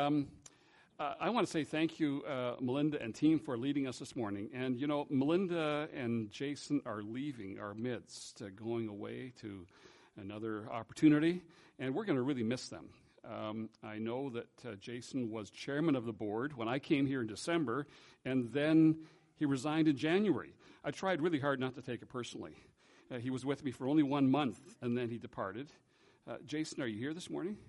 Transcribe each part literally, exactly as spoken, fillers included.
Um, uh, I want to say thank you, uh, Melinda and team, for leading us this morning. And, you know, Melinda and Jason are leaving our midst, uh, going away to another opportunity, and we're going to really miss them. Um, I know that uh, Jason was chairman of the board when I came here in December, and then he resigned in January. I tried really hard not to take it personally. Uh, he was with me for only one month, and then he departed. Uh, Jason, are you here this morning?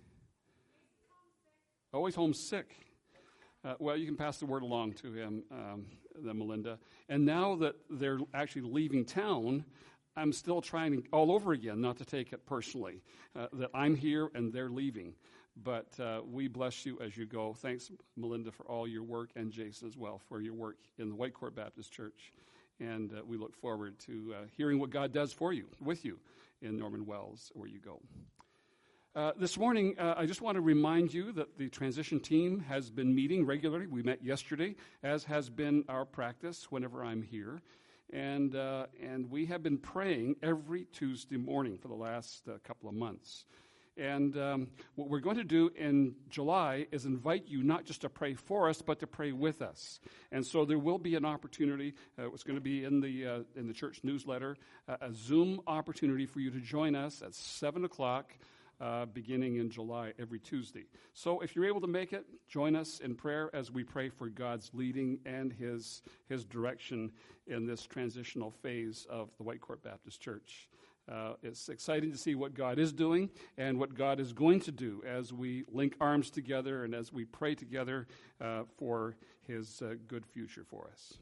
Always homesick. Uh, well, you can pass the word along to him, um, the Melinda. And now that they're actually leaving town, I'm still trying all over again not to take it personally, uh, that I'm here and they're leaving. But uh, we bless you as you go. Thanks, Melinda, for all your work, and Jason as well for your work in the Whitecourt Baptist Church. And uh, we look forward to uh, hearing what God does for you, with you, in Norman Wells, where you go. Uh, this morning, uh, I just want to remind you that the transition team has been meeting regularly. We met yesterday, as has been our practice whenever I'm here. And uh, and we have been praying every Tuesday morning for the last uh, couple of months. And um, what we're going to do in July is invite you not just to pray for us, but to pray with us. And so there will be an opportunity. Uh, it's going to be in the uh, in the church newsletter, uh, a Zoom opportunity for you to join us at seven o'clock. Uh, beginning in July every Tuesday. So if you're able to make it, join us in prayer as we pray for God's leading and His His direction in this transitional phase of the Whitecourt Baptist Church. Uh, it's exciting to see what God is doing and what God is going to do as we link arms together and as we pray together uh, for His uh, good future for us.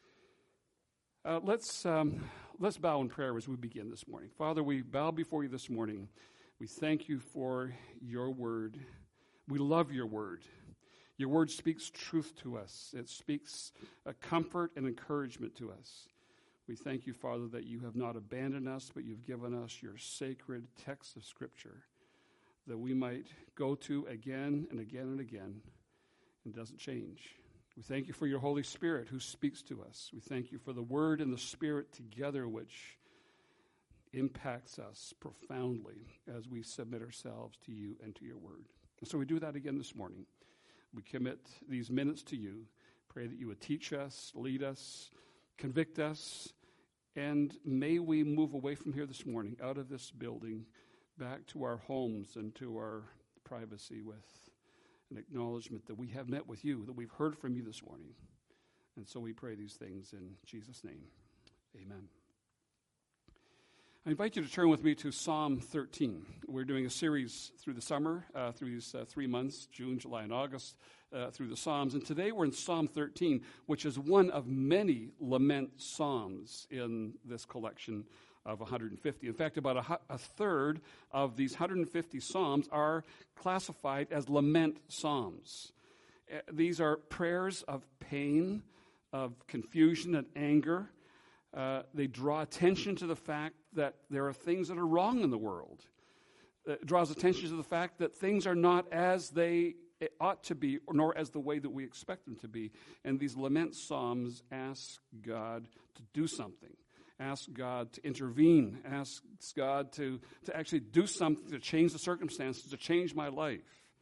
Uh, let's um, let's bow in prayer as we begin this morning. Father, we bow before you this morning. We thank you for your word. We love your word. Your word speaks truth to us. It speaks a comfort and encouragement to us. We thank you, Father, that you have not abandoned us, but you've given us your sacred text of Scripture that we might go to again and again and again, and it doesn't change. We thank you for your Holy Spirit who speaks to us. We thank you for the word and the Spirit together, which impacts us profoundly as we submit ourselves to you and to your word. And so we do that again this morning. We commit these minutes to you. Pray that you would teach us, lead us, convict us, and may we move away from here this morning, out of this building, back to our homes and to our privacy with an acknowledgement that we have met with you, that we've heard from you this morning. And so we pray these things in Jesus' name. Amen. I invite you to turn with me to Psalm thirteen. We're doing a series through the summer, uh, through these uh, three months, June, July, and August, uh, through the Psalms. And today we're in Psalm thirteen, which is one of many lament psalms in this collection of one hundred fifty. In fact, about a, a third of these one hundred fifty psalms are classified as lament psalms. Uh, these are prayers of pain, of confusion and anger. Uh, they draw attention to the fact that there are things that are wrong in the world. It draws attention to the fact that things are not as they ought to be, nor as the way that we expect them to be. And these lament psalms ask God to do something, ask God to intervene, ask God to, to actually do something to change the circumstances, to change my life.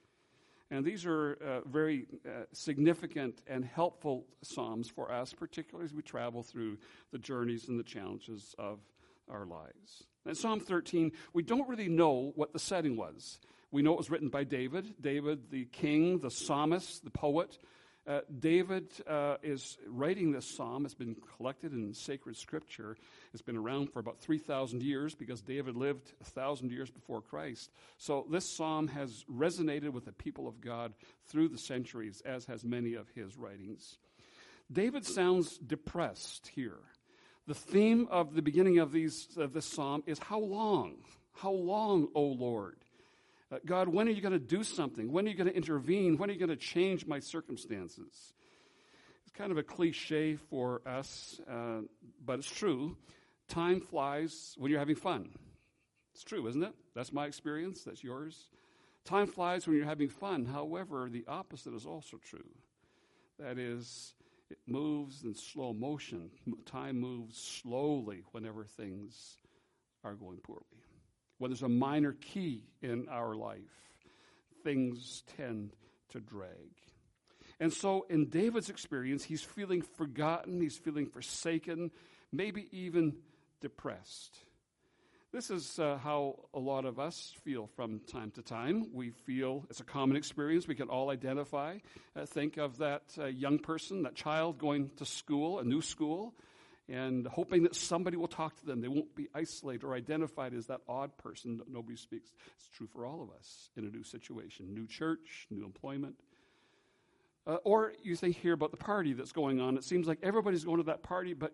And these are uh, very uh, significant and helpful psalms for us, particularly as we travel through the journeys and the challenges of our lives. In Psalm thirteen, we don't really know what the setting was. We know it was written by David, David the king, the psalmist, the poet. Uh, David uh, is writing this psalm. It's been collected in sacred scripture. It's been around for about three thousand years because David lived one thousand years before Christ. So this psalm has resonated with the people of God through the centuries, as has many of his writings. David sounds depressed here. The theme of the beginning of these of this psalm is how long? How long, O Lord? Uh, God, when are you going to do something? When are you going to intervene? When are you going to change my circumstances? It's kind of a cliche for us, uh, but it's true. Time flies when you're having fun. It's true, isn't it? That's my experience. That's yours. Time flies when you're having fun. However, the opposite is also true. That is, it moves in slow motion. Time moves slowly whenever things are going poorly. When there's a minor key in our life, things tend to drag. And so in David's experience, he's feeling forgotten, he's feeling forsaken, maybe even depressed. This is uh, how a lot of us feel from time to time. We feel it's a common experience. We can all identify. Uh, think of that uh, young person, that child going to school, a new school, and hoping that somebody will talk to them. They won't be isolated or identified as that odd person that nobody speaks. It's true for all of us in a new situation, new church, new employment. Uh, or you think here about the party that's going on. It seems like everybody's going to that party, but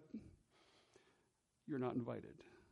you're not invited.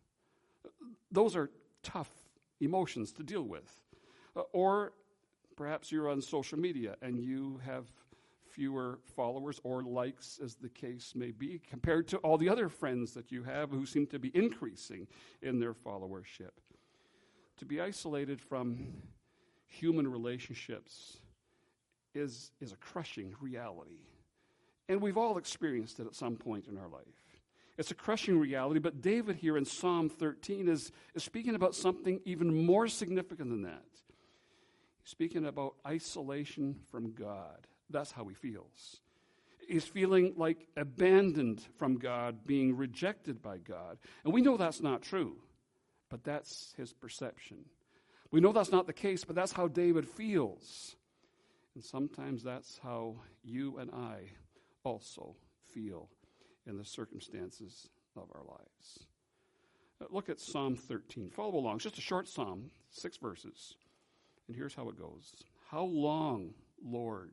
Those are tough emotions to deal with. Uh, or perhaps you're on social media and you have fewer followers or likes, as the case may be, compared to all the other friends that you have who seem to be increasing in their followership. To be isolated from human relationships is, is a crushing reality. And we've all experienced it at some point in our life. It's a crushing reality, but David here in Psalm thirteen is, is speaking about something even more significant than that. He's speaking about isolation from God. That's how he feels. He's feeling like abandoned from God, being rejected by God. And we know that's not true, but that's his perception. We know that's not the case, but that's how David feels. And sometimes that's how you and I also feel in the circumstances of our lives. Uh, look at Psalm thirteen. Follow along. It's just a short psalm, six verses. And here's how it goes. How long, Lord,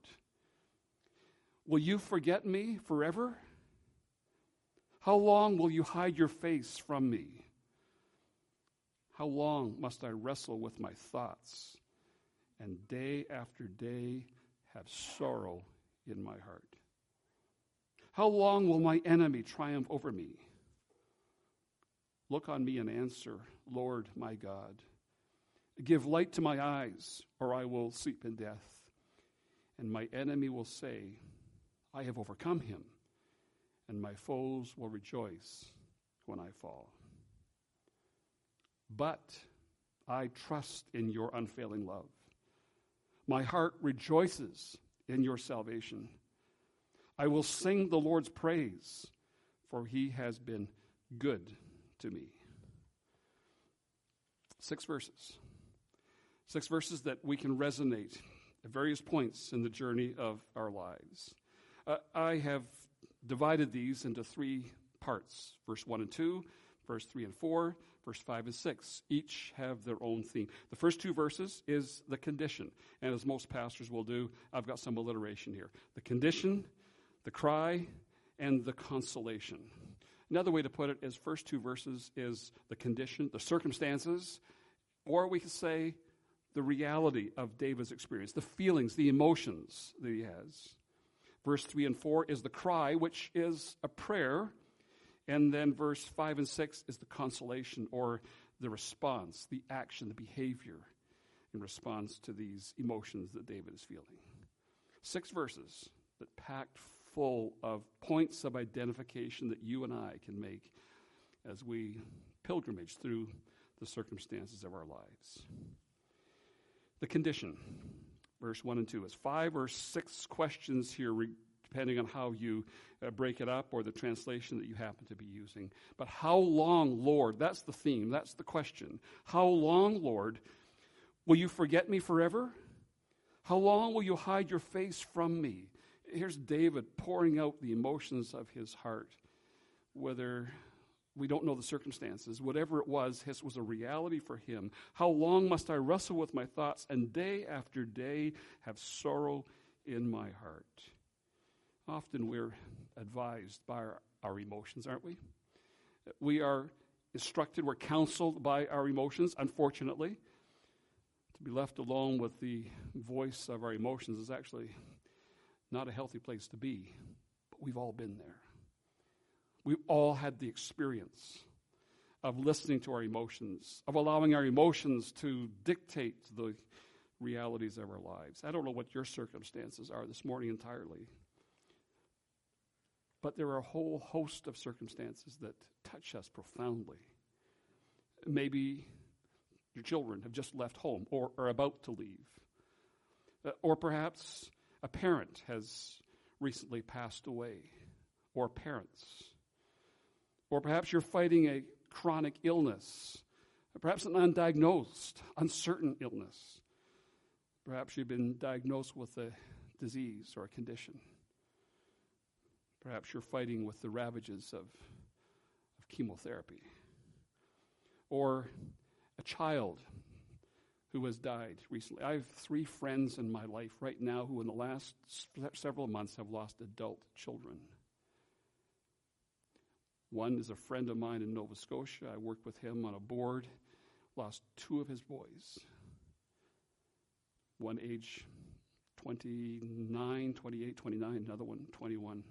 will you forget me forever? How long will you hide your face from me? How long must I wrestle with my thoughts and day after day have sorrow in my heart? How long will my enemy triumph over me? Look on me and answer, Lord my God. Give light to my eyes, or I will sleep in death. And my enemy will say, I have overcome him, and my foes will rejoice when I fall. But I trust in your unfailing love. My heart rejoices in your salvation. I will sing the Lord's praise, for he has been good to me. Six verses. Six verses that we can resonate at various points in the journey of our lives. Uh, I have divided these into three parts. Verse one and two, verse three and four, verse five and six. Each have their own theme. The first two verses is the condition. And as most pastors will do, I've got some alliteration here. The condition, the cry, and the consolation. Another way to put it is first two verses is the condition, the circumstances, or we could say the reality of David's experience, the feelings, the emotions that he has. Verse three and four is the cry, which is a prayer. And then verse five and six is the consolation, or the response, the action, the behavior in response to these emotions that David is feeling. Six verses that packed full of points of identification that you and I can make as we pilgrimage through the circumstances of our lives. The condition, verse one and two, is five or six questions here, re- depending on how you uh, break it up or the translation that you happen to be using. But how long, Lord, that's the theme, that's the question. How long, Lord, will you forget me forever? How long will you hide your face from me? Here's David pouring out the emotions of his heart, whether we don't know the circumstances. Whatever it was, this was a reality for him. How long must I wrestle with my thoughts and day after day have sorrow in my heart? Often we're advised by our, our emotions, aren't we? We are instructed, we're counseled by our emotions, unfortunately. To be left alone with the voice of our emotions is actually not a healthy place to be, but we've all been there. We've all had the experience of listening to our emotions, of allowing our emotions to dictate the realities of our lives. I don't know what your circumstances are this morning entirely, but there are a whole host of circumstances that touch us profoundly. Maybe your children have just left home or are about to leave. Uh, or perhaps a parent has recently passed away, or parents. Or perhaps you're fighting a chronic illness, perhaps an undiagnosed, uncertain illness. Perhaps you've been diagnosed with a disease or a condition. Perhaps you're fighting with the ravages of, of chemotherapy. Or a child who has died recently. I have three friends in my life right now who in the last several months have lost adult children. One is a friend of mine in Nova Scotia. I worked with him on a board, lost two of his boys. One age twenty-nine, twenty-eight, twenty-nine, another one twenty-one.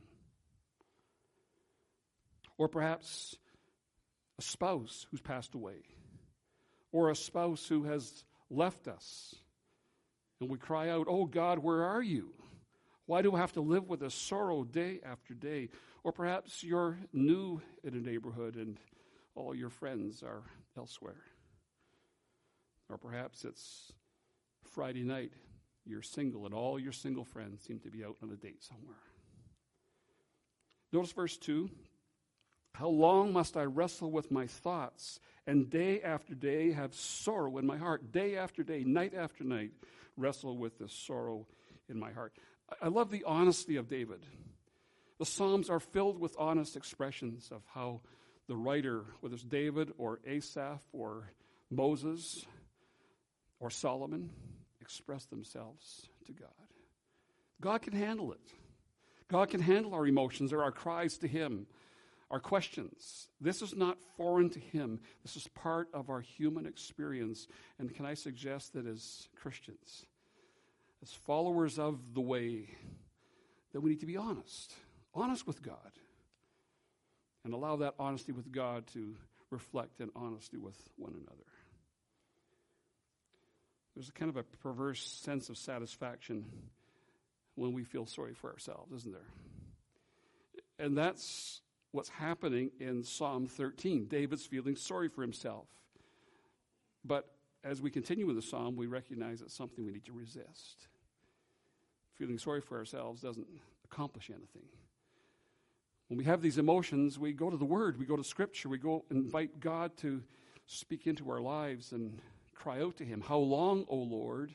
Or perhaps a spouse who's passed away, or a spouse who has left us. And we cry out, "Oh God, where are you? Why do I have to live with this sorrow day after day?" Or perhaps you're new in a neighborhood and all your friends are elsewhere. Or perhaps it's Friday night, you're single and all your single friends seem to be out on a date somewhere. Notice verse two. How long must I wrestle with my thoughts and day after day have sorrow in my heart? Day after day, night after night, wrestle with this sorrow in my heart. I love the honesty of David. The Psalms are filled with honest expressions of how the writer, whether it's David or Asaph or Moses or Solomon, express themselves to God. God can handle it. God can handle our emotions or our cries to Him, our questions. This is not foreign to Him. This is part of our human experience. And can I suggest that as Christians, as followers of the way, that we need to be honest. Honest with God. And allow that honesty with God to reflect in honesty with one another. There's a kind of a perverse sense of satisfaction when we feel sorry for ourselves, isn't there? And that's what's happening in Psalm thirteen. David's feeling sorry for himself. But as we continue with the psalm, we recognize it's something we need to resist. Feeling sorry for ourselves doesn't accomplish anything. When we have these emotions, we go to the Word, we go to Scripture, we go invite God to speak into our lives and cry out to Him. How long, O Lord?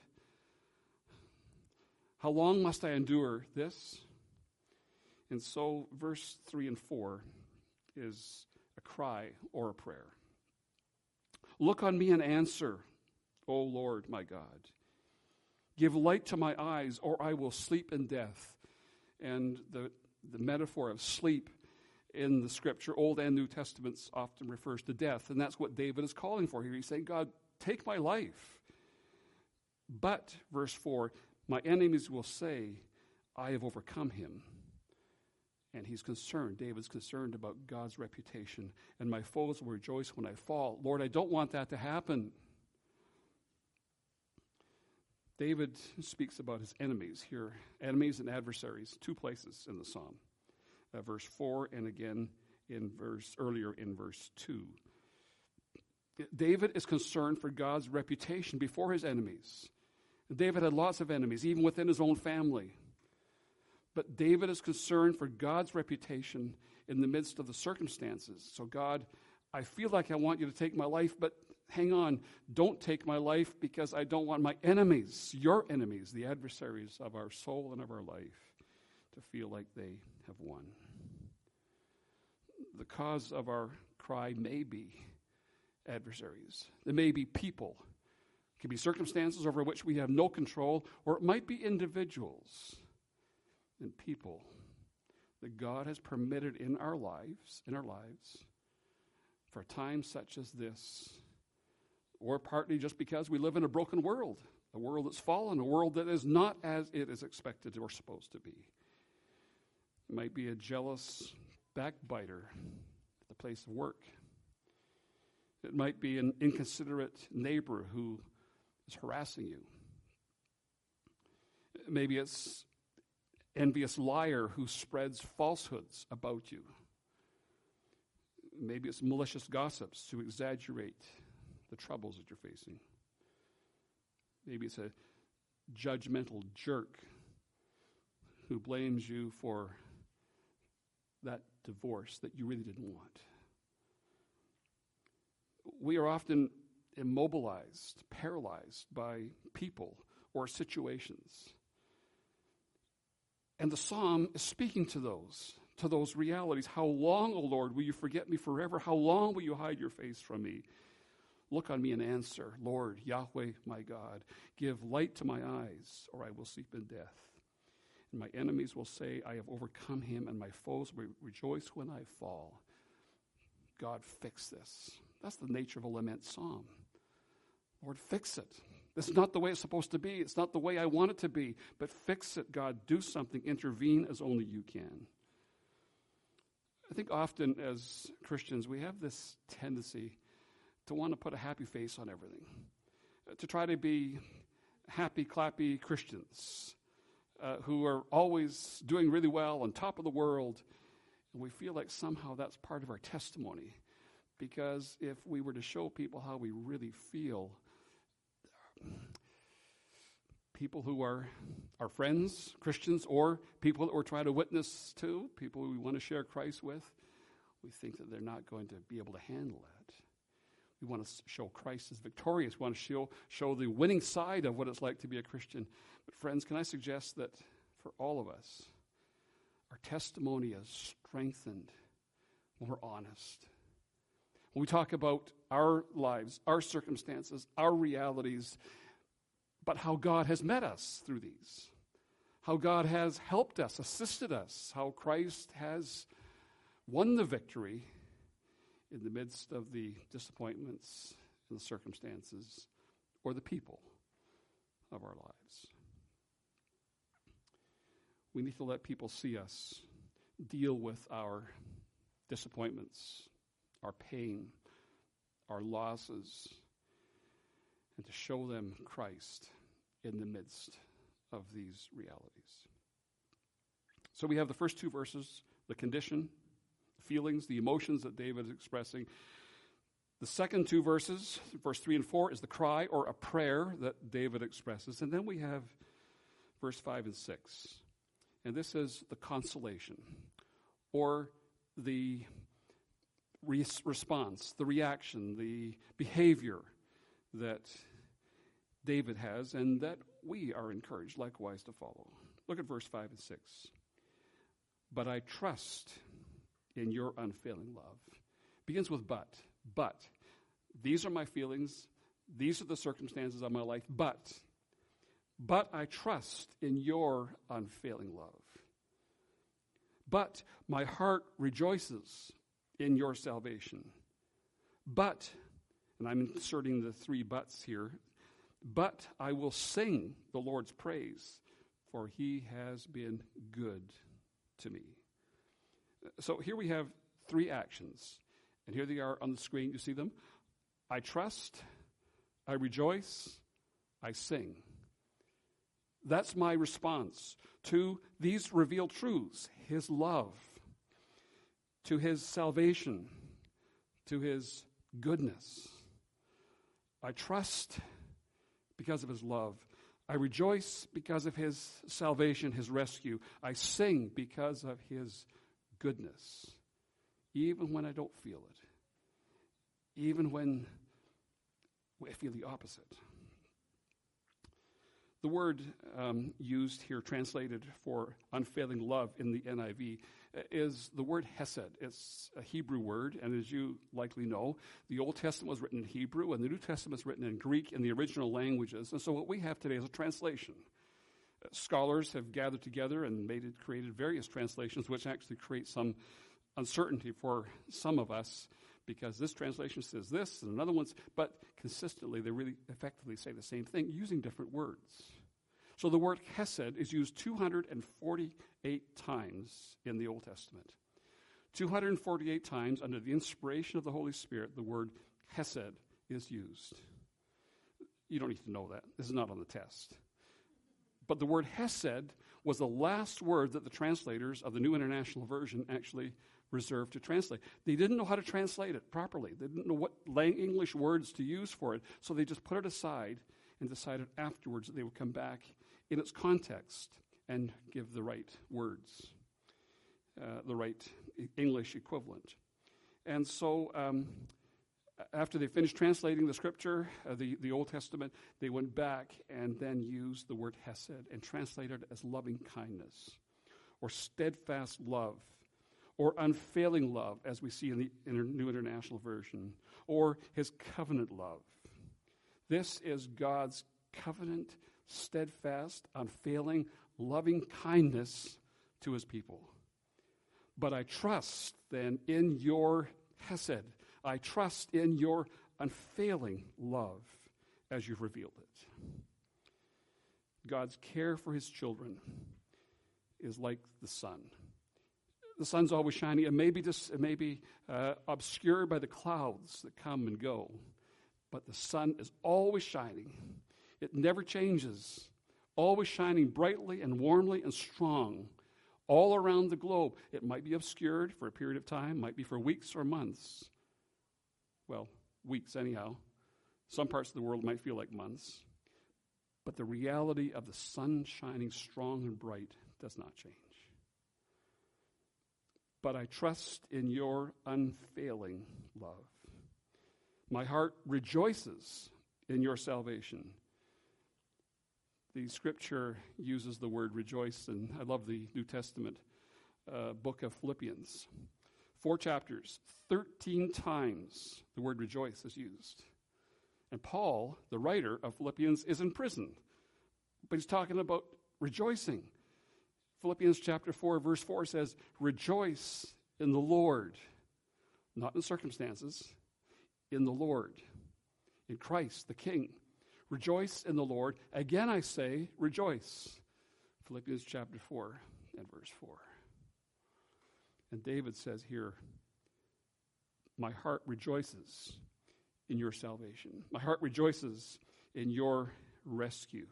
How long must I endure this? And so verse three and four is a cry or a prayer. Look on me and answer, O Lord my God. Give light to my eyes, or I will sleep in death. And the, the metaphor of sleep in the Scripture, Old and New Testaments, often refers to death. And that's what David is calling for here. He's saying, God, take my life. But, verse four, my enemies will say, I have overcome him. And he's concerned. David's concerned about God's reputation. And my foes will rejoice when I fall. Lord, I don't want that to happen. David speaks about his enemies here. Enemies and adversaries, two places in the psalm. Uh, verse four and again in verse earlier in verse two. David is concerned for God's reputation before his enemies. David had lots of enemies, even within his own family. But David is concerned for God's reputation in the midst of the circumstances. So God, I feel like I want you to take my life, but hang on, don't take my life because I don't want my enemies, your enemies, the adversaries of our soul and of our life, to feel like they have won. The cause of our cry may be adversaries. There may be people. It can be circumstances over which we have no control, or it might be individuals and people that God has permitted in our lives, in our lives, for times such as this, or partly just because we live in a broken world, a world that's fallen, a world that is not as it is expected or supposed to be. It might be a jealous backbiter at the place of work. It might be an inconsiderate neighbor who is harassing you. Maybe it's envious liar who spreads falsehoods about you. Maybe it's malicious gossips who exaggerate the troubles that you're facing. Maybe it's a judgmental jerk who blames you for that divorce that you really didn't want. We are often immobilized, paralyzed by people or situations. And the psalm is speaking to those, to those realities. How long, O Lord, will you forget me forever? How long will you hide your face from me? Look on me and answer, Lord, Yahweh, my God. Give light to my eyes, or I will sleep in death. And my enemies will say, I have overcome him, and my foes will rejoice when I fall. God, fix this. That's the nature of a lament psalm. Lord, fix it. This is not the way it's supposed to be. It's not the way I want it to be. But fix it, God. Do something. Intervene as only you can. I think often as Christians, we have this tendency to want to put a happy face on everything, to try to be happy, clappy Christians uh, who are always doing really well, on top of the world. And we feel like somehow that's part of our testimony. Because if we were to show people how we really feel, people who are our friends, Christians, or people that we're trying to witness to, people we want to share Christ with, we think that they're not going to be able to handle that. We want to show Christ as victorious. We want to show, show the winning side of what it's like to be a Christian. But friends, can I suggest that for all of us, our testimony is strengthened when we're honest. When we talk about our lives, our circumstances, our realities, but how God has met us through these, how God has helped us, assisted us, how Christ has won the victory in the midst of the disappointments and the circumstances or the people of our lives. We need to let people see us deal with our disappointments, our pain, our losses, and to show them Christ in the midst of these realities. So we have the first two verses, the condition, the feelings, the emotions that David is expressing. The second two verses, verse three and four, is the cry or a prayer that David expresses. And then we have verse five and six. And this is the consolation or the response, the reaction, the behavior that David has and that we are encouraged likewise to follow. Look at verse five and six. But I trust in your unfailing love. Begins with but. But. These are my feelings. These are the circumstances of my life. But. But I trust in your unfailing love. But my heart rejoices in your salvation. But, and I'm inserting the three buts here, but I will sing the Lord's praise, for he has been good to me. So here we have three actions, and here they are on the screen. You see them? I trust, I rejoice, I sing. That's my response to these revealed truths, his love, to his salvation, to his goodness. I trust because of his love. I rejoice because of his salvation, his rescue. I sing because of his goodness, even when I don't feel it, even when I feel the opposite. The word um, used here, translated for unfailing love in the N I V, is the word hesed. It's a Hebrew word, and as you likely know, the Old Testament was written in Hebrew, and the New Testament is written in Greek in the original languages. And so what we have today is a translation. Uh, scholars have gathered together and made it, created various translations, which actually create some uncertainty for some of us, because this translation says this and another one's, but consistently they really effectively say the same thing using different words. So the word hesed is used two hundred forty-eight times in the Old Testament. two hundred forty-eight times under the inspiration of the Holy Spirit, the word hesed is used. You don't need to know that. This is not on the test. But the word hesed was the last word that the translators of the New International Version actually reserved to translate. They didn't know how to translate it properly. They didn't know what English words to use for it, so they just put it aside and decided afterwards that they would come back in its context and give the right words, uh, the right English equivalent. And so um, after they finished translating the scripture, uh, the, the Old Testament, they went back and then used the word hesed and translated it as loving kindness or steadfast love or unfailing love, as we see in the Inter- New International Version, or his covenant love. This is God's covenant, steadfast, unfailing, loving kindness to his people. But I trust then in your hesed. I trust in your unfailing love as you've revealed it. God's care for his children is like the sun. The sun's always shining. It may be, dis- it may be uh, obscured by the clouds that come and go, but the sun is always shining. It never changes, always shining brightly and warmly and strong all around the globe. It might be obscured for a period of time, might be for weeks or months. Well, weeks anyhow. Some parts of the world might feel like months. But the reality of the sun shining strong and bright does not change. But I trust in your unfailing love. My heart rejoices in your salvation. The scripture uses the word rejoice, and I love the New Testament uh, book of Philippians. Four chapters, thirteen times the word rejoice is used. And Paul, the writer of Philippians, is in prison, but he's talking about rejoicing. Philippians chapter four, verse four says, rejoice in the Lord, not in circumstances, in the Lord, in Christ, the King. Rejoice in the Lord. Again I say, rejoice. Philippians chapter four and verse four. And David says here, my heart rejoices in your salvation. My heart rejoices in your rescue.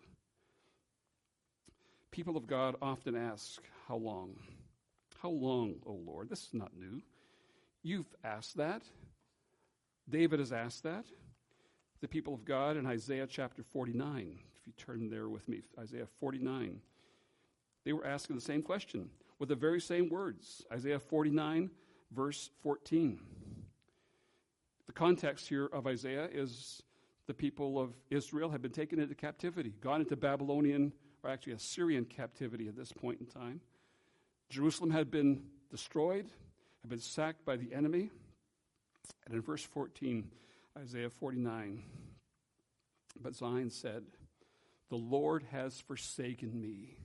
People of God often ask, how long? How long, O Lord? This is not new. You've asked that. David has asked that. The people of God in Isaiah chapter forty-nine, if you turn there with me, Isaiah forty-nine, they were asking the same question with the very same words. Isaiah forty-nine, verse fourteen. The context here of Isaiah is the people of Israel had been taken into captivity, gone into Babylonian, or actually Assyrian captivity at this point in time. Jerusalem had been destroyed, had been sacked by the enemy. And in verse fourteen, Isaiah forty-nine, but Zion said, the Lord has forsaken me.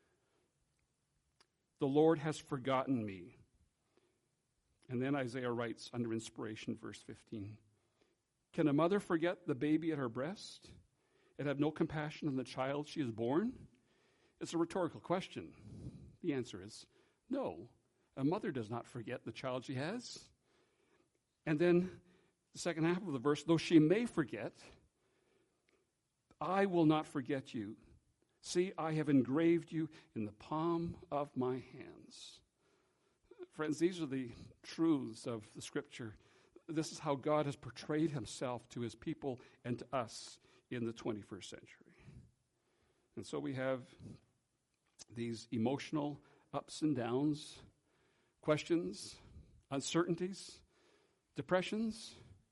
The Lord has forgotten me. And then Isaiah writes under inspiration, verse fifteen, can a mother forget the baby at her breast and have no compassion on the child she has born? It's a rhetorical question. The answer is no. A mother does not forget the child she has. And then the second half of the verse, though she may forget, I will not forget you. See, I have engraved you in the palm of my hands. Friends, these are the truths of the Scripture. This is how God has portrayed himself to his people and to us in the twenty-first century. And so we have these emotional ups and downs, questions, uncertainties, depressions.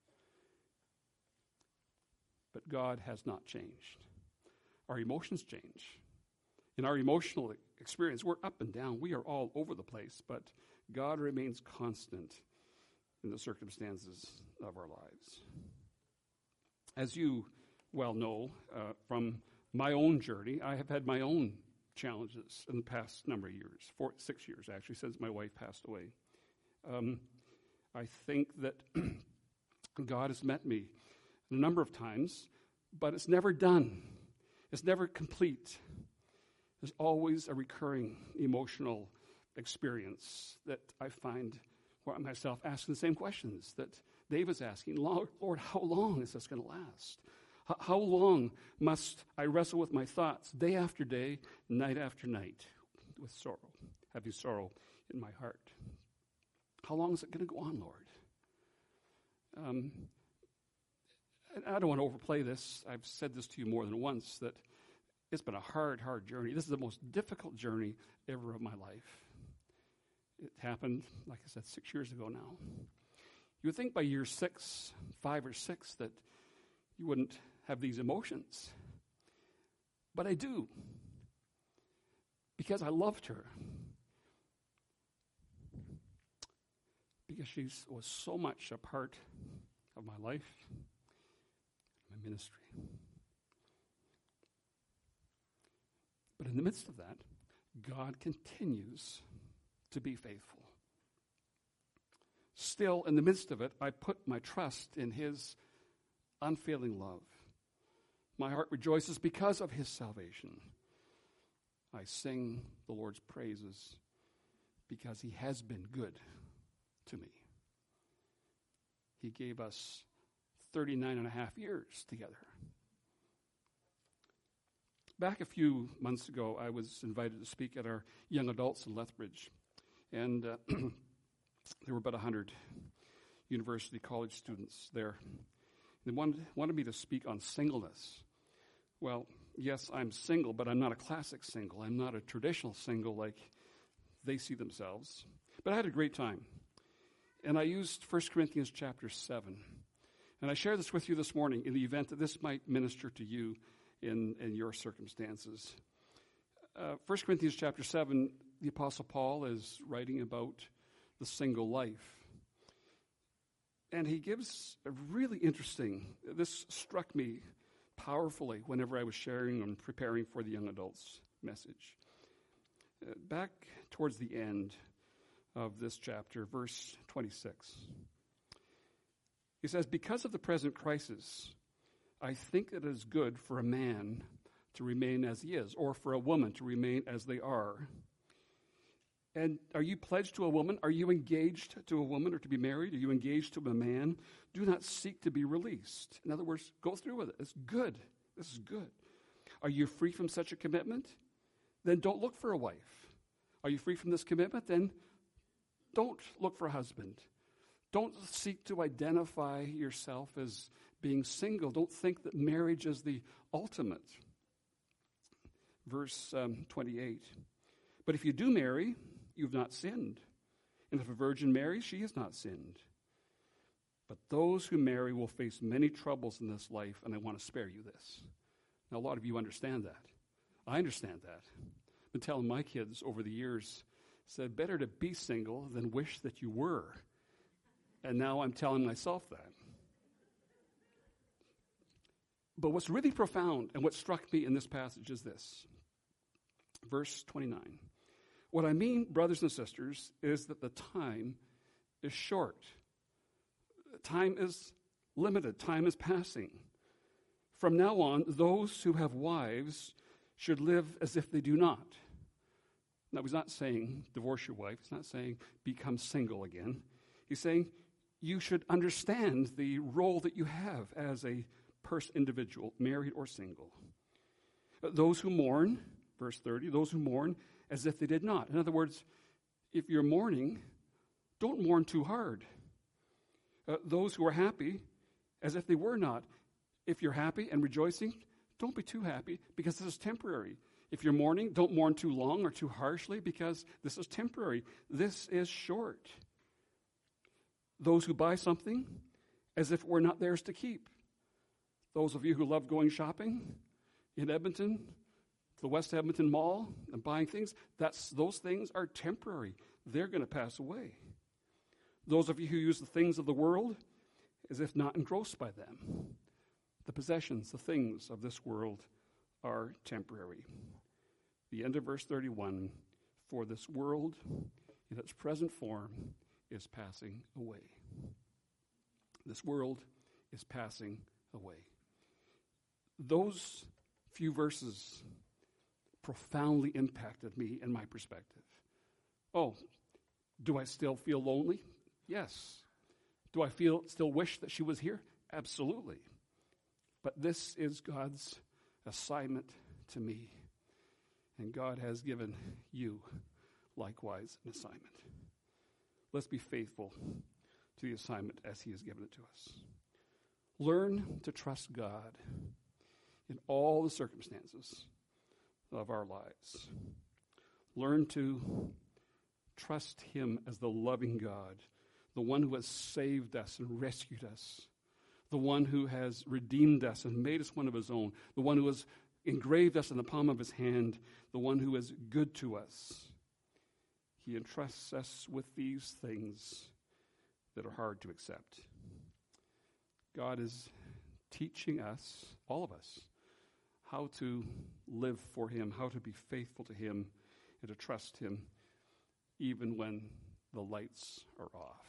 But God has not changed. Our emotions change. In our emotional experience, we're up and down. We are all over the place, but God remains constant in the circumstances of our lives. As you well know uh, from my own journey, I have had my own challenges in the past number of years, four, six years actually, since my wife passed away. Um, I think that God has met me a number of times, but it's never done. It's never complete. There's always a recurring emotional experience that I find where myself asking the same questions that David's asking. Lord, Lord, how long is this going to last? H- how long must I wrestle with my thoughts day after day, night after night, with sorrow, having sorrow in my heart? How long is it going to go on, Lord? Um, And I don't want to overplay this. I've said this to you more than once, that it's been a hard, hard journey. This is the most difficult journey ever of my life. It happened, like I said, six years ago now. You would think by year six, five or six, that you wouldn't have these emotions. But I do. Because I loved her. Because she was so much a part of my life, my ministry. But in the midst of that, God continues to be faithful. Still, in the midst of it, I put my trust in his unfailing love. My heart rejoices because of his salvation. I sing the Lord's praises because he has been good to me. He gave us thirty-nine and a half years together. Back a few months ago, I was invited to speak at our young adults in Lethbridge. And uh, there were about one hundred university college students there. They wanted, wanted me to speak on singleness. Well, yes, I'm single, but I'm not a classic single. I'm not a traditional single like they see themselves. But I had a great time. And I used First Corinthians chapter seven. And I share this with you this morning in the event that this might minister to you in, in your circumstances. Uh, First Corinthians chapter seven, the Apostle Paul is writing about the single life. And he gives a really interesting, this struck me powerfully whenever I was sharing and preparing for the young adults message. Uh, back towards the end of this chapter, verse twenty-six. He says, because of the present crisis, I think it is good for a man to remain as he is, or for a woman to remain as they are. And are you pledged to a woman? Are you engaged to a woman or to be married? Are you engaged to a man? Do not seek to be released. In other words, go through with it. It's good. This is good. Are you free from such a commitment? Then don't look for a wife. Are you free from this commitment? Then don't look for a husband. Don't seek to identify yourself as being single. Don't think that marriage is the ultimate. Verse um, twenty-eight. But if you do marry, you've not sinned. And if a virgin marries, she has not sinned. But those who marry will face many troubles in this life, and I want to spare you this. Now, a lot of you understand that. I understand that. I've been telling my kids over the years, said, better to be single than wish that you were. And now I'm telling myself that. But what's really profound and what struck me in this passage is this. Verse twenty-nine. What I mean, brothers and sisters, is that the time is short. Time is limited. Time is passing. From now on, those who have wives should live as if they do not. Now, he's not saying divorce your wife. He's not saying become single again. He's saying you should understand the role that you have as a person, individual, married or single. Those who mourn, verse thirty, those who mourn as if they did not. In other words, if you're mourning, don't mourn too hard. Uh, those who are happy as if they were not. If you're happy and rejoicing, don't be too happy because this is temporary. If you're mourning, don't mourn too long or too harshly because this is temporary. This is short. Those who buy something as if it were not theirs to keep. Those of you who love going shopping in Edmonton, to the West Edmonton Mall and buying things, that's those things are temporary. They're going to pass away. Those of you who use the things of the world as if not engrossed by them. The possessions, the things of this world are temporary. The end of verse thirty-one, for this world in its present form is passing away. This world is passing away. Those few verses profoundly impacted me and my perspective. Oh, do I still feel lonely? Yes. Do I feel still wish that she was here? Absolutely. But this is God's assignment to me. And God has given you likewise an assignment. Let's be faithful to the assignment as he has given it to us. Learn to trust God in all the circumstances of our lives. Learn to trust him as the loving God, the one who has saved us and rescued us, the one who has redeemed us and made us one of his own, the one who has engraved us in the palm of his hand, the one who is good to us. He entrusts us with these things that are hard to accept. God is teaching us, all of us, how to live for him, how to be faithful to him, and to trust him even when the lights are off.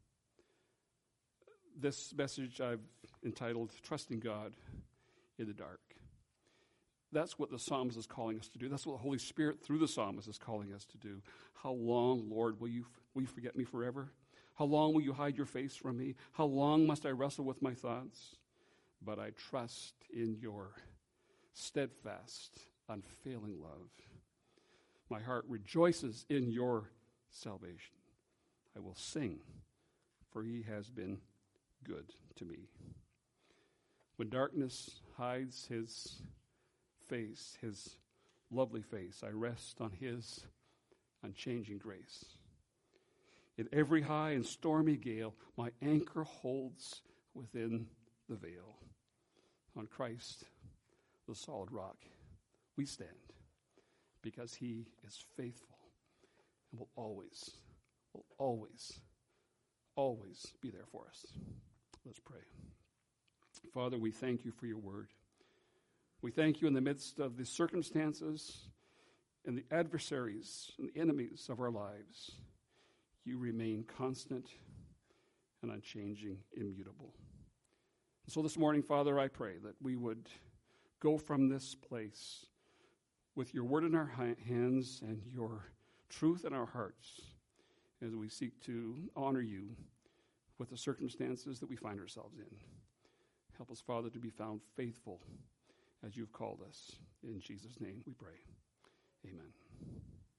This message I've entitled, Trusting God in the Dark. That's what the psalmist is calling us to do. That's what the Holy Spirit through the psalmist is calling us to do. How long, Lord, will you, will you forget me forever? How long will you hide your face from me? How long must I wrestle with my thoughts? But I trust in your steadfast, unfailing love. My heart rejoices in your salvation. I will sing, for he has been good to me. When darkness hides his face, his lovely face, I rest on his unchanging grace. In every high and stormy gale, my anchor holds within the veil. On Christ, the solid rock, we stand, because he is faithful and will always, will always, always be there for us. Let's pray. Father, we thank you for your word. We thank you in the midst of the circumstances and the adversaries and the enemies of our lives. You remain constant and unchanging, immutable. And so this morning, Father, I pray that we would go from this place with your word in our hands and your truth in our hearts as we seek to honor you with the circumstances that we find ourselves in. Help us, Father, to be found faithful as you've called us. In Jesus' name we pray. Amen.